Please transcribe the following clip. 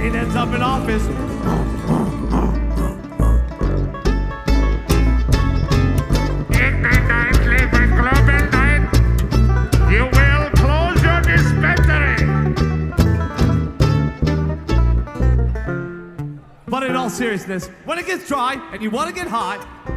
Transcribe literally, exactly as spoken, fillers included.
it ends up in office. In the nightly global night, you will close your dispensary. But in all seriousness, when it gets dry and you want to get hot,